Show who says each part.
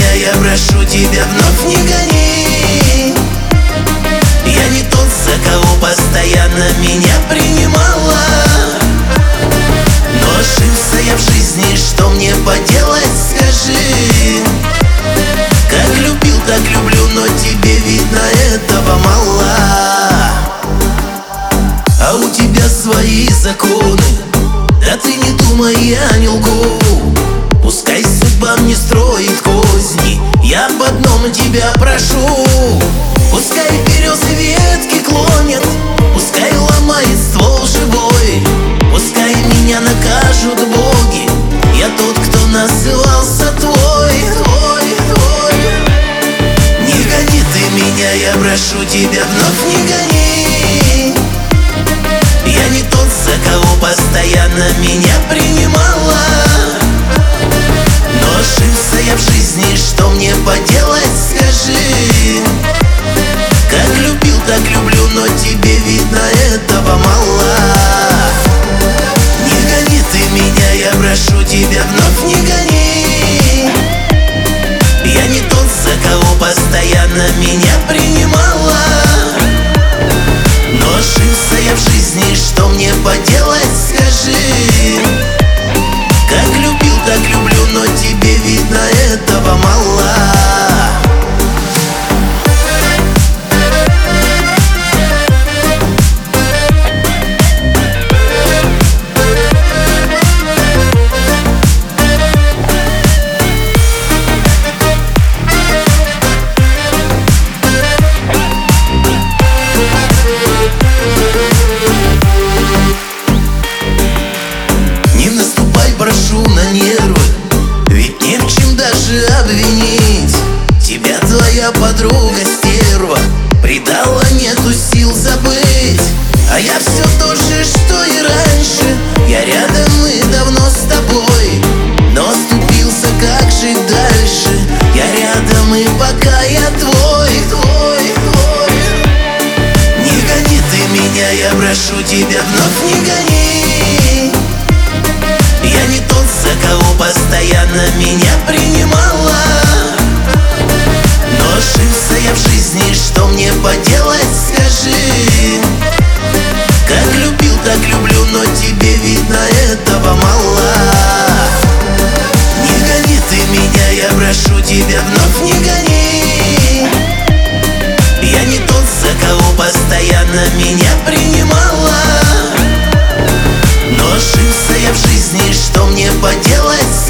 Speaker 1: меня, я прошу тебя, вновь не гони. Я не тот, за кого постоянно меня принимала, но ошибся я в жизни, что мне поделать, скажи. Как любил, так люблю, но тебе, видно, этого мало. А у тебя свои законы, да ты не думай, я не лгу. Пускай судьба мне строит козни, я об одном тебя прошу. Пускай березы ветки клонят, пускай ломает ствол живой, пускай меня накажут боги, я тот, кто назывался твой. Не гони ты меня, я прошу тебя, вновь не гони. Я не тот, за кого постоянно меня принимала, но ошибся я в жизни, что мне поделать, скажи. Как любил, так люблю, но тебе, видно, этого мало. Не гони ты меня, я прошу тебя, вновь не гони. Я не тот, за кого постоянно меня принимала, но ошибся я в жизни, что мне поделать, скажи. Как любил, так люблю, но тебе, видно, этого мало. Прошу на нервы, ведь не в чем даже обвинить. Тебя твоя подруга стерва предала, нету сил забыть. А я все то же, что и раньше, я рядом и давно с тобой, но оступился, как жить дальше. Я рядом и пока я твой. Не гони ты меня, я прошу тебя, вновь не гони. Я не тот, за кого постоянно меня принимала, но ошибся я в жизни, что мне поделать, скажи. Как любил, так люблю, но тебе, видно, этого мало. Не гони ты меня, я прошу тебя, вновь не гони. Я не тот, за кого постоянно меня принимала, но ошибся я в жизни, что мне поделать,